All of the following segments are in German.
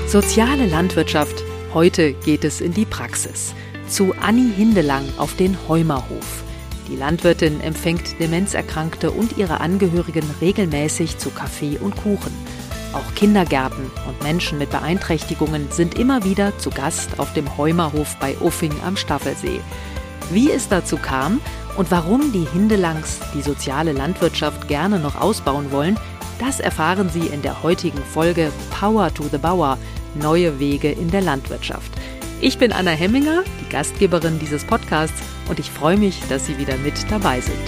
Soziale Landwirtschaft. Heute geht es in die Praxis. Zu Anni Hindelang auf den Heumerhof. Die Landwirtin empfängt Demenzerkrankte und ihre Angehörigen regelmäßig zu Kaffee und Kuchen. Auch Kindergärten und Menschen mit Beeinträchtigungen sind immer wieder zu Gast auf dem Heumerhof bei Uffing am Staffelsee. Wie es dazu kam und warum die Hindelangs die soziale Landwirtschaft gerne noch ausbauen wollen, das erfahren Sie in der heutigen Folge Power to the Bauer – Neue Wege in der Landwirtschaft. Ich bin Anna Hemminger, die Gastgeberin dieses Podcasts, und ich freue mich, dass Sie wieder mit dabei sind.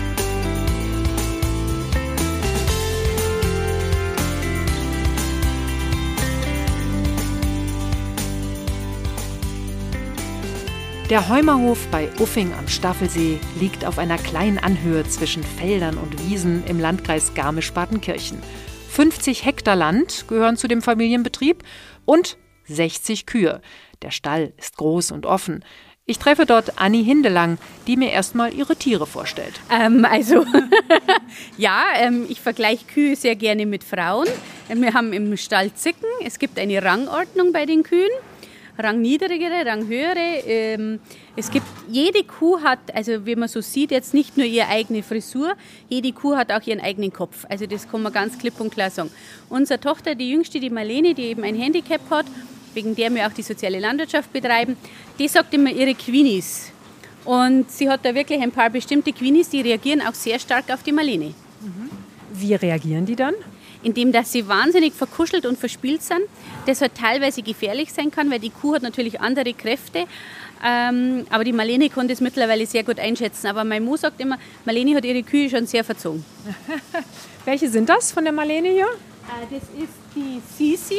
Der Heumerhof bei Uffing am Staffelsee liegt auf einer kleinen Anhöhe zwischen Feldern und Wiesen im Landkreis Garmisch-Partenkirchen. 50 Hektar Land gehören zu dem Familienbetrieb und 60 Kühe. Der Stall ist groß und offen. Ich treffe dort Anni Hindelang, die mir erstmal ihre Tiere vorstellt. Ich vergleiche Kühe sehr gerne mit Frauen. Wir haben im Stall Zicken. Es gibt eine Rangordnung bei den Kühen. Rangniedrigere, Ranghöhere. Jede Kuh hat, also wie man so sieht, jetzt nicht nur ihre eigene Frisur, jede Kuh hat auch ihren eigenen Kopf. Also das kann man ganz klipp und klar sagen. Unsere Tochter, die Jüngste, die Marlene, die eben ein Handicap hat, wegen der wir auch die soziale Landwirtschaft betreiben, die sagt immer ihre Queenies. Und sie hat da wirklich ein paar bestimmte Queenies, die reagieren auch sehr stark auf die Marlene. Wie reagieren die dann? Indem dass sie wahnsinnig verkuschelt und verspielt sind, das halt teilweise gefährlich sein kann, weil die Kuh hat natürlich andere Kräfte. Aber die Marlene kann das mittlerweile sehr gut einschätzen. Aber mein Mann sagt immer, Marlene hat ihre Kühe schon sehr verzogen. Welche sind das von der Marlene hier? Das ist die Sisi.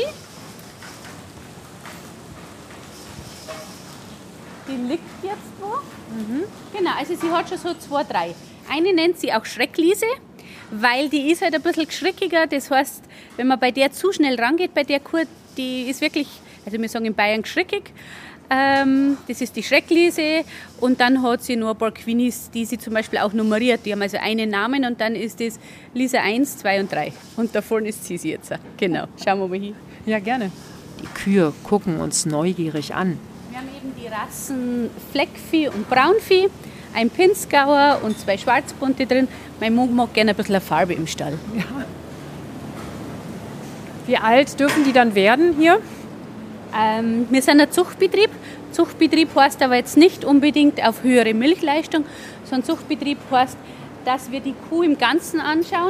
Die liegt jetzt wo. Genau, also sie hat schon so 2, 3. Eine nennt sie auch Schreckliese, weil die ist halt ein bisschen schreckiger. Das heißt, wenn man bei der zu schnell rangeht, bei der Kuh, die ist wirklich, also wir sagen in Bayern schreckig. Das ist die Schreckliese und dann hat sie noch ein paar Queenies, die sie zum Beispiel auch nummeriert. Die haben also einen Namen und dann ist das Lisa 1, 2 und 3. Und da vorne ist sie jetzt. Genau, schauen wir mal hin. Ja, gerne. Die Kühe gucken uns neugierig an. Wir haben eben die Rassen Fleckvieh und Braunvieh, ein Pinzgauer und 2 Schwarzbunte drin. Mein Mann mag gerne ein bisschen Farbe im Stall. Ja. Wie alt dürfen die dann werden hier? Wir sind ein Zuchtbetrieb. Zuchtbetrieb heißt aber jetzt nicht unbedingt auf höhere Milchleistung, sondern Zuchtbetrieb heißt, dass wir die Kuh im Ganzen anschauen.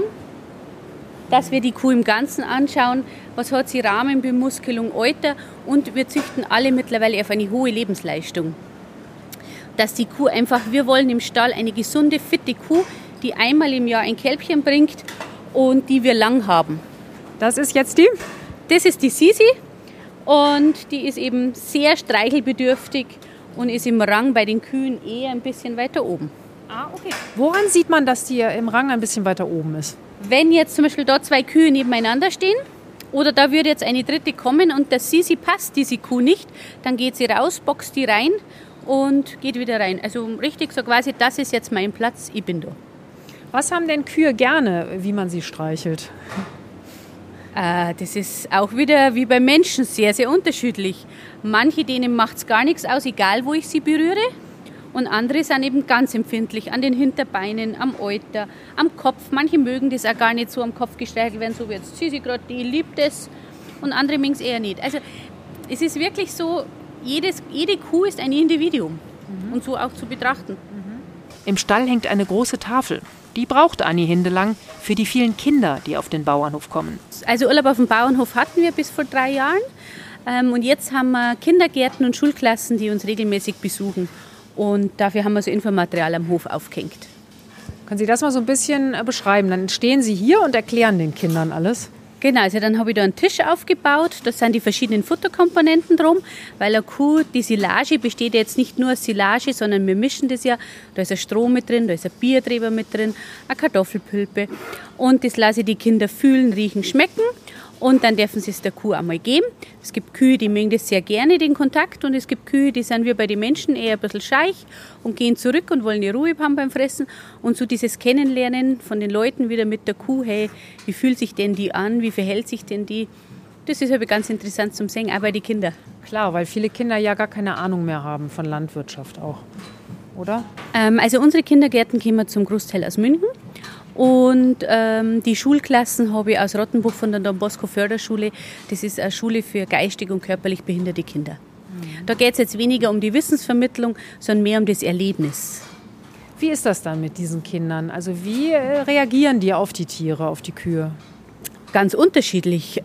Was hat sie Rahmenbemuskelung, Alter, und wir züchten alle mittlerweile auf eine hohe Lebensleistung. Dass die Kuh einfach, wir wollen im Stall eine gesunde, fitte Kuh, die einmal im Jahr ein Kälbchen bringt und die wir lang haben. Das ist jetzt die? Das ist die Sisi und die ist eben sehr streichelbedürftig und ist im Rang bei den Kühen eher ein bisschen weiter oben. Ah, okay. Woran sieht man, dass die im Rang ein bisschen weiter oben ist? Wenn jetzt zum Beispiel da 2 Kühe nebeneinander stehen oder da würde jetzt eine dritte kommen und der Sisi passt diese Kuh nicht, dann geht sie raus, boxt die rein und geht wieder rein. Also richtig so quasi, das ist jetzt mein Platz, ich bin da. Was haben denn Kühe gerne, wie man sie streichelt? Das ist auch wieder wie bei Menschen sehr, sehr unterschiedlich. Manche, denen macht es gar nichts aus, egal wo ich sie berühre. Und andere sind eben ganz empfindlich an den Hinterbeinen, am Euter, am Kopf. Manche mögen das auch gar nicht so am Kopf gestreichelt werden, so wie jetzt Sisi gerade, die liebt es. Und andere mögen es eher nicht. Also es ist wirklich so, jede Kuh ist ein Individuum und so auch zu betrachten. Im Stall hängt eine große Tafel. Die braucht Anni Hindelang für die vielen Kinder, die auf den Bauernhof kommen. Also Urlaub auf dem Bauernhof hatten wir bis vor 3 Jahren. Und jetzt haben wir Kindergärten und Schulklassen, die uns regelmäßig besuchen. Und dafür haben wir so Infomaterial am Hof aufgehängt. Können Sie das mal so ein bisschen beschreiben? Dann stehen Sie hier und erklären den Kindern alles. Genau, also dann habe ich da einen Tisch aufgebaut. Da sind die verschiedenen Futterkomponenten drum, weil eine Kuh, die Silage besteht ja jetzt nicht nur aus Silage, sondern wir mischen das ja. Da ist ein Stroh mit drin, da ist ein Biertreber mit drin, eine Kartoffelpülpe. Und das lasse ich die Kinder fühlen, riechen, schmecken. Und dann dürfen sie es der Kuh einmal geben. Es gibt Kühe, die mögen das sehr gerne, den Kontakt. Und es gibt Kühe, die sind wie bei den Menschen eher ein bisschen scheich und gehen zurück und wollen die Ruhe haben beim Fressen. Und so dieses Kennenlernen von den Leuten wieder mit der Kuh, hey, wie fühlt sich denn die an, wie verhält sich denn die, das ist aber ganz interessant zum Sehen, auch bei den Kindern. Klar, weil viele Kinder ja gar keine Ahnung mehr haben von Landwirtschaft auch, oder? Also unsere Kindergärten kommen zum Großteil aus München. Und die Schulklassen habe ich aus Rottenbuch von der Don Bosco Förderschule. Das ist eine Schule für geistig und körperlich behinderte Kinder. Da geht es jetzt weniger um die Wissensvermittlung, sondern mehr um das Erlebnis. Wie ist das dann mit diesen Kindern? Also wie reagieren die auf die Tiere, auf die Kühe? Ganz unterschiedlich.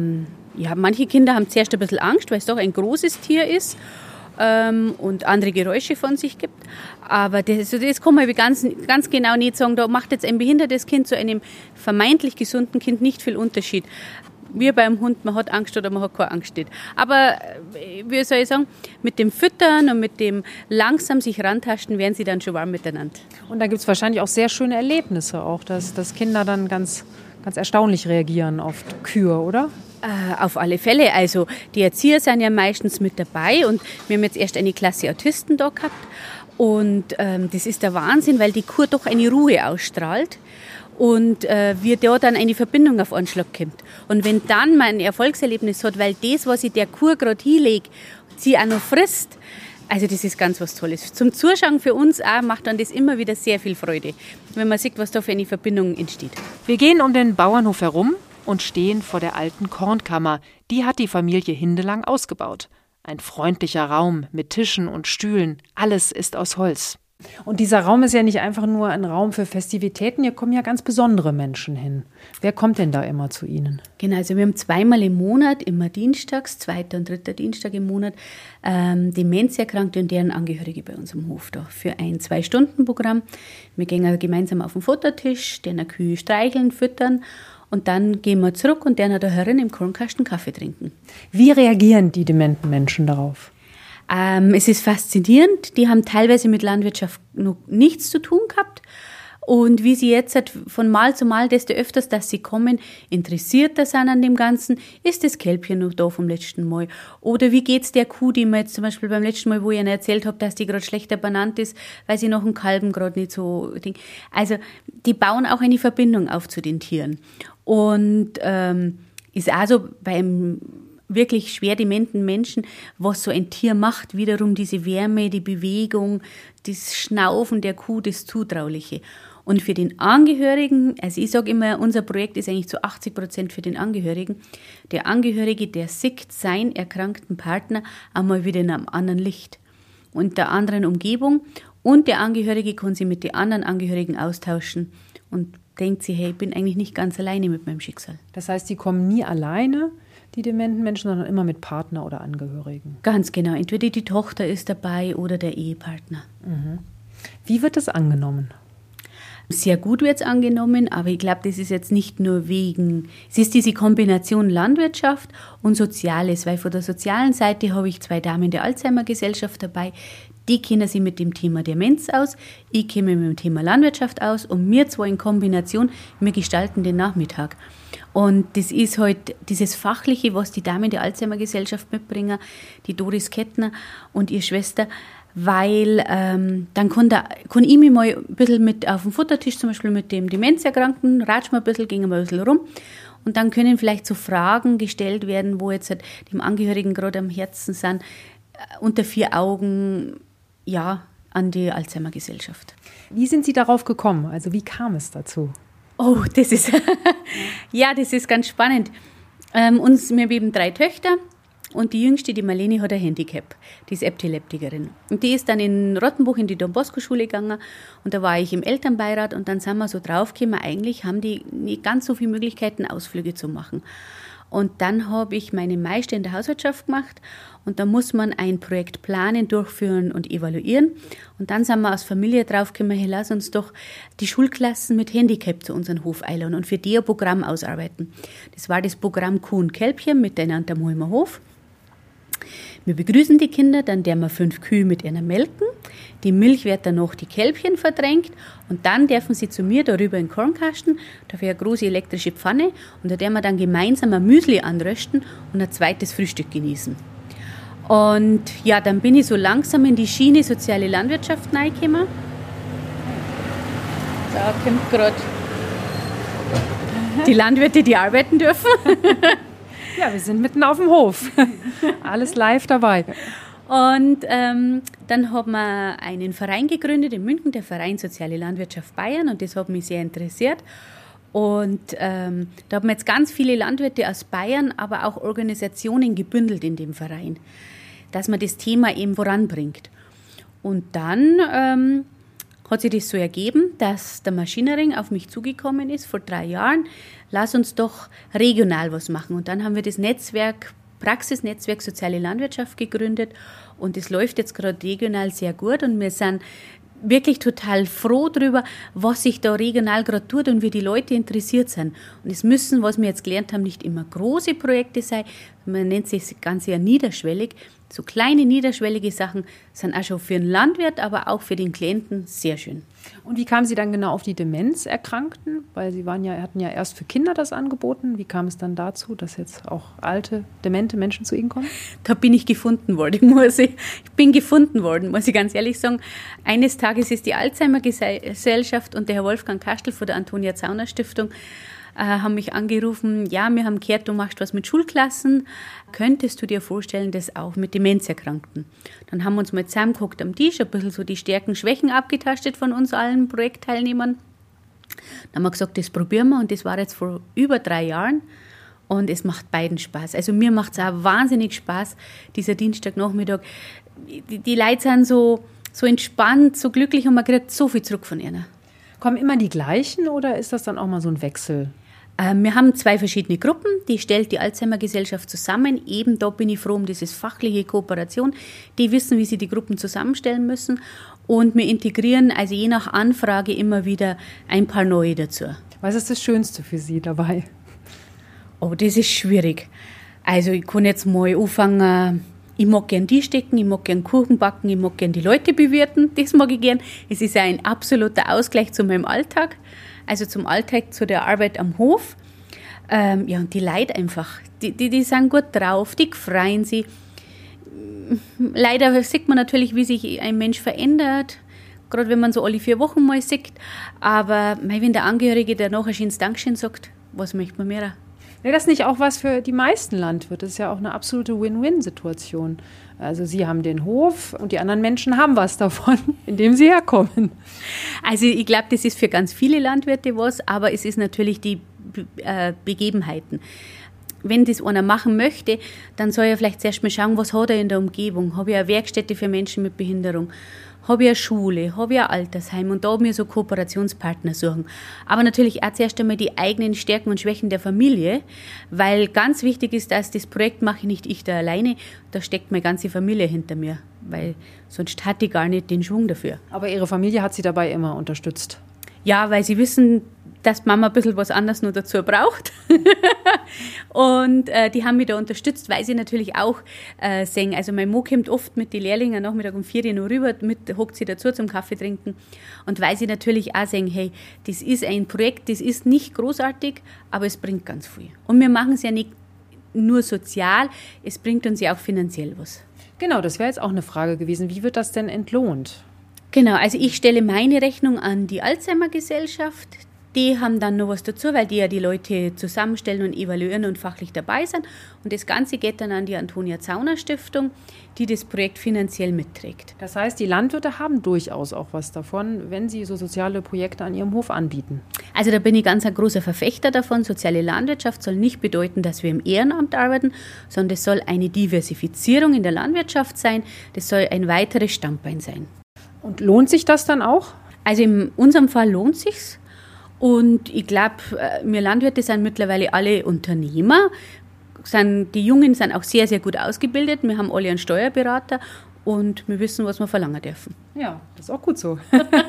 Manche Kinder haben zuerst ein bisschen Angst, weil es doch ein großes Tier ist. Und andere Geräusche von sich gibt. Aber das kann man ganz genau nicht sagen. Da macht jetzt ein behindertes Kind zu einem vermeintlich gesunden Kind nicht viel Unterschied. Wie beim Hund, man hat Angst oder man hat keine Angst nicht. Aber, wie soll ich sagen, mit dem Füttern und mit dem langsam sich rantasten, werden sie dann schon warm miteinander. Und da gibt es wahrscheinlich auch sehr schöne Erlebnisse, auch, dass Kinder dann ganz erstaunlich reagieren auf Kühe, oder? Auf alle Fälle. Also die Erzieher sind ja meistens mit dabei und wir haben jetzt erst eine Klasse Autisten da gehabt und das ist der Wahnsinn, weil die Kuh doch eine Ruhe ausstrahlt und wie da dann eine Verbindung auf Anschlag kommt. Und wenn dann man ein Erfolgserlebnis hat, weil das, was ich der Kuh gerade hinlege, sie auch noch frisst, also das ist ganz was Tolles. Zum Zuschauen für uns auch macht dann das immer wieder sehr viel Freude, wenn man sieht, was da für eine Verbindung entsteht. Wir gehen um den Bauernhof herum und stehen vor der alten Kornkammer. Die hat die Familie Hindelang ausgebaut. Ein freundlicher Raum mit Tischen und Stühlen. Alles ist aus Holz. Und dieser Raum ist ja nicht einfach nur ein Raum für Festivitäten. Hier kommen ja ganz besondere Menschen hin. Wer kommt denn da immer zu Ihnen? Genau, also wir haben zweimal im Monat, immer dienstags, 2. und 3. Dienstag im Monat, Demenzerkrankte und deren Angehörige bei uns am Hof da für ein 2-Stunden-Programm. Wir gehen gemeinsam auf den Futtertisch, deren Kühe streicheln, füttern. Und dann gehen wir zurück und der da herin im Kornkasten Kaffee trinken. Wie reagieren die dementen Menschen darauf? Es ist faszinierend. Die haben teilweise mit Landwirtschaft noch nichts zu tun gehabt. Und wie sie jetzt von Mal zu Mal, desto öfters, dass sie kommen, interessierter sind an dem Ganzen. Ist das Kälbchen noch da vom letzten Mal? Oder wie geht's der Kuh, die mir jetzt zum Beispiel beim letzten Mal, wo ich ihnen erzählt habe, dass die gerade schlechter benannt ist, weil sie noch einen Kalben gerade nicht so... Also die bauen auch eine Verbindung auf zu den Tieren. Und ist also beim wirklich schwer dementen Menschen, was so ein Tier macht, wiederum diese Wärme, die Bewegung, das Schnaufen der Kuh, das Zutrauliche. Und für den Angehörigen, also ich sage immer, unser Projekt ist eigentlich zu 80% für den Angehörigen. Der Angehörige, der sieht seinen erkrankten Partner einmal wieder in einem anderen Licht und der anderen Umgebung. Und der Angehörige kann sich mit den anderen Angehörigen austauschen und denkt sich, hey, ich bin eigentlich nicht ganz alleine mit meinem Schicksal. Das heißt, die kommen nie alleine, die dementen Menschen, sondern immer mit Partner oder Angehörigen? Ganz genau. Entweder die Tochter ist dabei oder der Ehepartner. Mhm. Wie wird das angenommen? Sehr gut wird es angenommen, aber ich glaube, das ist jetzt nicht nur es ist diese Kombination Landwirtschaft und Soziales, weil von der sozialen Seite habe ich 2 Damen der Alzheimer-Gesellschaft dabei, die kennen sich mit dem Thema Demenz aus, ich kenne mich mit dem Thema Landwirtschaft aus und wir 2 in Kombination, wir gestalten den Nachmittag. Und das ist halt dieses Fachliche, was die Damen der Alzheimer-Gesellschaft mitbringen, die Doris Kettner und ihre Schwester, weil dann kann ich mich mal ein bisschen mit auf dem Futtertisch, zum Beispiel mit dem Demenzerkrankten, ratschen wir ein bisschen, gehen wir ein bisschen rum und dann können vielleicht so Fragen gestellt werden, wo jetzt halt dem Angehörigen gerade am Herzen sind, unter 4 Augen, ja, an die Alzheimer-Gesellschaft. Wie sind Sie darauf gekommen? Also wie kam es dazu? Oh, das ist, das ist ganz spannend. Wir haben eben 3 Töchter. Und die Jüngste, die Marlene, hat ein Handicap. Die ist Epileptikerin. Und die ist dann in Rottenbuch in die Don Bosco Schule gegangen. Und da war ich im Elternbeirat. Und dann sind wir so draufgekommen, eigentlich haben die nicht ganz so viele Möglichkeiten, Ausflüge zu machen. Und dann habe ich meine Meister in der Hauswirtschaft gemacht. Und da muss man ein Projekt planen, durchführen und evaluieren. Und dann sind wir als Familie draufgekommen, hey, lass uns doch die Schulklassen mit Handicap zu unserem Hof einladen und für die ein Programm ausarbeiten. Das war das Programm Kuh und Kälbchen miteinander am Holmer Hof. Wir begrüßen die Kinder, dann dürfen wir 5 Kühe mit ihnen melken. Die Milch wird dann noch die Kälbchen verdrängt und dann dürfen sie zu mir darüber in den Kornkasten, dafür eine große elektrische Pfanne und da dürfen wir dann gemeinsam ein Müsli anrösten und ein zweites Frühstück genießen. Und ja, dann bin ich so langsam in die Schiene soziale Landwirtschaft reingekommen. Da kommt gerade die Landwirte, die arbeiten dürfen. Ja, wir sind mitten auf dem Hof. Alles live dabei. Und dann haben wir einen Verein gegründet in München, der Verein Soziale Landwirtschaft Bayern, und das hat mich sehr interessiert. Und da haben wir jetzt ganz viele Landwirte aus Bayern, aber auch Organisationen gebündelt in dem Verein, dass man das Thema eben voranbringt. Und dann hat sich das so ergeben, dass der Maschinenring auf mich zugekommen ist vor 3 Jahren. Lass uns doch regional was machen. Und dann haben wir das Praxisnetzwerk Soziale Landwirtschaft gegründet. Und es läuft jetzt gerade regional sehr gut. Und wir sind wirklich total froh darüber, was sich da regional gerade tut und wie die Leute interessiert sind. Und es müssen, was wir jetzt gelernt haben, nicht immer große Projekte sein. Man nennt sich das Ganze ja niederschwellig. So kleine, niederschwellige Sachen sind auch schon für den Landwirt, aber auch für den Klienten sehr schön. Und wie kamen Sie dann genau auf die Demenzerkrankten? Weil Sie hatten ja erst für Kinder das angeboten. Wie kam es dann dazu, dass jetzt auch alte, demente Menschen zu Ihnen kommen? Da bin ich gefunden worden, Ich bin gefunden worden, muss ich ganz ehrlich sagen. Eines Tages ist die Alzheimer-Gesellschaft und der Herr Wolfgang Kastel von der Antonia Zauner Stiftung haben mich angerufen, ja, wir haben gehört, du machst was mit Schulklassen, könntest du dir vorstellen, das auch mit Demenzerkrankten? Dann haben wir uns mal zusammengeguckt am Tisch, ein bisschen so die Stärken, Schwächen abgetastet von uns allen Projektteilnehmern. Dann haben wir gesagt, das probieren wir, und das war jetzt vor über 3 Jahren und es macht beiden Spaß. Also mir macht es auch wahnsinnig Spaß, dieser Dienstagnachmittag. Die Leute sind so entspannt, so glücklich und man kriegt so viel zurück von ihnen. Kommen immer die gleichen oder ist das dann auch mal so ein Wechsel? Wir haben 2 verschiedene Gruppen, die stellt die Alzheimer-Gesellschaft zusammen. Eben da bin ich froh um diese fachliche Kooperation. Die wissen, wie sie die Gruppen zusammenstellen müssen. Und wir integrieren also je nach Anfrage immer wieder ein paar neue dazu. Was ist das Schönste für Sie dabei? Oh, das ist schwierig. Also ich kann jetzt mal anfangen, ich mag gern die stecken, ich mag gern Kuchen backen, ich mag gern die Leute bewirten, das mag ich gern. Es ist ein absoluter Ausgleich zu meinem Alltag, also zum Alltag, zu der Arbeit am Hof. Ja, und die Leute einfach, die sind gut drauf, die freuen sich. Leider sieht man natürlich, wie sich ein Mensch verändert, gerade wenn man so alle 4 Wochen mal sieht. Aber wenn der Angehörige, der nachher schönes Dankeschön sagt, was möchte man mehr? Ja, das ist nicht auch was für die meisten Landwirte? Das ist ja auch eine absolute Win-Win-Situation. Also Sie haben den Hof und die anderen Menschen haben was davon, indem sie herkommen. Also ich glaube, das ist für ganz viele Landwirte was, aber es ist natürlich die Begebenheiten. Wenn das einer machen möchte, dann soll er vielleicht zuerst mal schauen, was hat er in der Umgebung. Habe ich eine Werkstätte für Menschen mit Behinderung? Habe ich eine Schule? Habe ich ein Altersheim? Und da mir so Kooperationspartner suchen. Aber natürlich auch zuerst einmal die eigenen Stärken und Schwächen der Familie, weil ganz wichtig ist, dass das Projekt mache nicht ich da alleine, da steckt meine ganze Familie hinter mir, weil sonst hatte ich gar nicht den Schwung dafür. Aber Ihre Familie hat Sie dabei immer unterstützt? Ja, weil sie wissen, dass Mama ein bisschen was anderes noch dazu braucht. Und die haben mich da unterstützt, weil sie natürlich auch sehen. Also mein Mo kommt oft mit den Lehrlingen Nachmittag um 4 Uhr noch rüber, hockt sie dazu zum Kaffee trinken. Und weil sie natürlich auch sagen, hey, das ist ein Projekt, das ist nicht großartig, aber es bringt ganz viel. Und wir machen es ja nicht nur sozial, es bringt uns ja auch finanziell was. Genau, das wäre jetzt auch eine Frage gewesen. Wie wird das denn entlohnt? Genau, also ich stelle meine Rechnung an die Alzheimer-Gesellschaft. Die haben dann noch was dazu, weil die ja die Leute zusammenstellen und evaluieren und fachlich dabei sind. Und das Ganze geht dann an die Antonia Zauner Stiftung, die das Projekt finanziell mitträgt. Das heißt, die Landwirte haben durchaus auch was davon, wenn sie so soziale Projekte an ihrem Hof anbieten. Also da bin ich ganz ein großer Verfechter davon. Soziale Landwirtschaft soll nicht bedeuten, dass wir im Ehrenamt arbeiten, sondern es soll eine Diversifizierung in der Landwirtschaft sein. Das soll ein weiteres Standbein sein. Und lohnt sich das dann auch? Also in unserem Fall lohnt sich's. Und ich glaube, wir Landwirte sind mittlerweile alle Unternehmer. Die Jungen sind auch sehr, sehr gut ausgebildet. Wir haben alle einen Steuerberater und wir wissen, was wir verlangen dürfen. Ja, das ist auch gut so.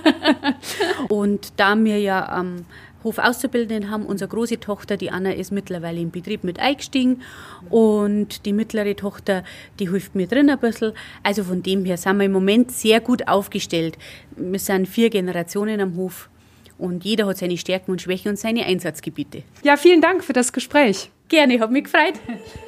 Und da wir ja am Hof Auszubildenden haben, unsere große Tochter, die Anna, ist mittlerweile im Betrieb mit eingestiegen und die mittlere Tochter, die hilft mir drin ein bisschen. Also von dem her sind wir im Moment sehr gut aufgestellt. Wir sind 4 Generationen am Hof. Und jeder hat seine Stärken und Schwächen und seine Einsatzgebiete. Ja, vielen Dank für das Gespräch. Gerne, hat mich gefreut.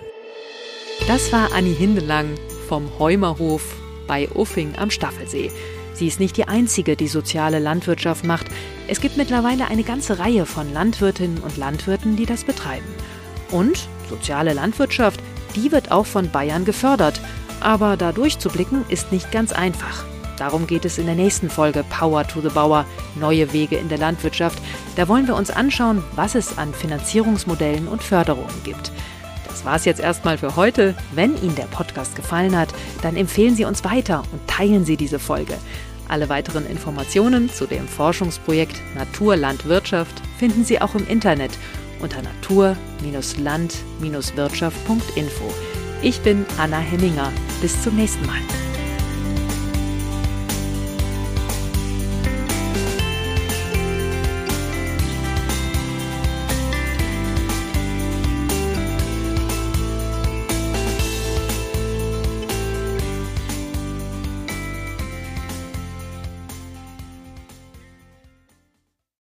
Das war Anni Hindelang vom Heumerhof bei Uffing am Staffelsee. Sie ist nicht die einzige, die soziale Landwirtschaft macht. Es gibt mittlerweile eine ganze Reihe von Landwirtinnen und Landwirten, die das betreiben. Und soziale Landwirtschaft, die wird auch von Bayern gefördert. Aber da durchzublicken ist nicht ganz einfach. Darum geht es in der nächsten Folge Power to the Bauer, neue Wege in der Landwirtschaft. Da wollen wir uns anschauen, was es an Finanzierungsmodellen und Förderungen gibt. Das war's jetzt erstmal für heute. Wenn Ihnen der Podcast gefallen hat, dann empfehlen Sie uns weiter und teilen Sie diese Folge. Alle weiteren Informationen zu dem Forschungsprojekt Naturlandwirtschaft finden Sie auch im Internet unter natur-land-wirtschaft.info. Ich bin Anna Hemminger. Bis zum nächsten Mal.